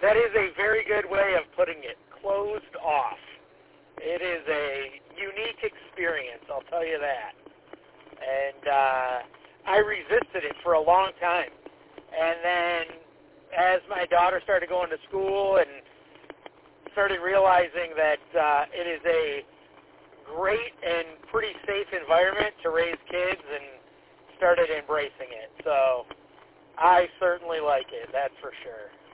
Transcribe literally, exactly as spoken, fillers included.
that is a very good way of putting it. Closed off. It is a unique experience, I'll tell you that. And uh, I resisted it for a long time. And then as my daughter started going to school and started realizing that uh, it is a great and pretty safe environment to raise kids, and started embracing it. So I certainly like it, that's for sure.